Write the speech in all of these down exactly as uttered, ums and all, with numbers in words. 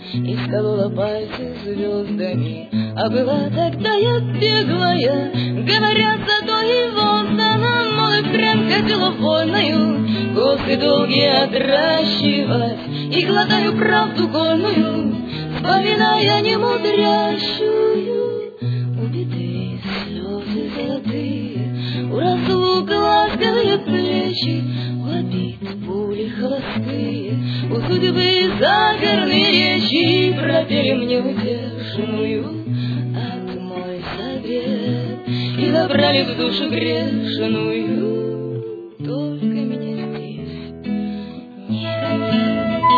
и сколола пальцы звездами. А была тогда я беглая, говорят, зато и воздана, мол, и впрямь хотела вольною косы долгие отращивать, и глотаю правду горную, вспоминая немудрящую. Убитые слезы золотые, у разлук ласковые плечи, у обид пули холостые, у судьбы загорные речи пропели мне утешную от мой совет и забрали в душу грешную. Только меня здесь нет.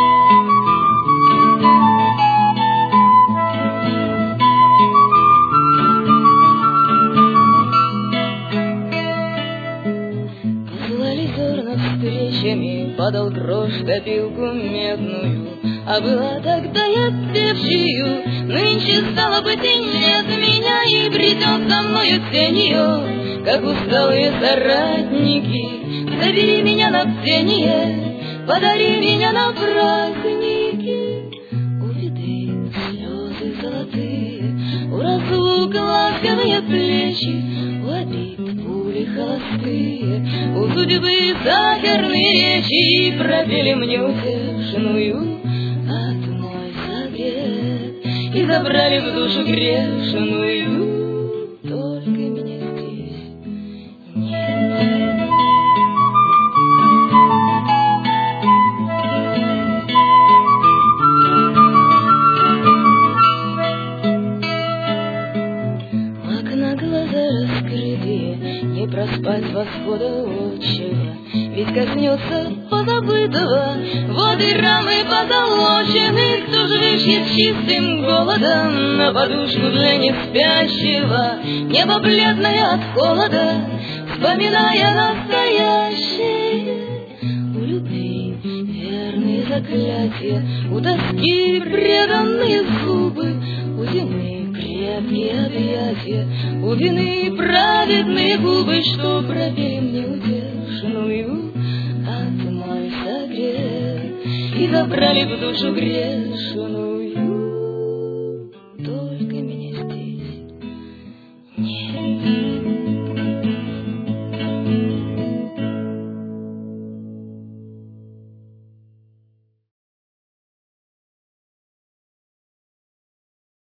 Встречами падал грош в копилку медную, а была тогда я певчую. Нынче стало быть и нет меня, и придет со мною тенью, как усталые соратники. Забери меня на бдение, подари меня на праздники. Увиты слезы золотые, у разлук ласковые плечи, у обид пули холостые, у судьбы загорные речи пропели мне утешную от мой совет и забрали в душу грешную. Только меня здесь нет. Окна глаза раскрытые, не проспать восхода отчего, ведь коснется позабытого воды рамы позолочены. Кто же вышьет чистым голодом на подушку для неспящего, небо бледное от холода, вспоминая настоящее. У любви верные заклятия, у тоски преданные зубы, у зимы крепкие объятия, у вины праведные губы, что пропели мне утешную от мой согрев и забрали в душу грешную.